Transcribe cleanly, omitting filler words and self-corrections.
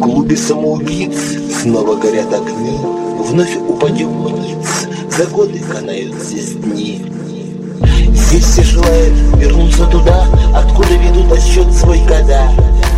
клубе самоубийц снова горят огни, вновь упадем ниц, за годы канают здесь дни. Здесь все желают вернуться туда, откуда ведут отсчет свой года.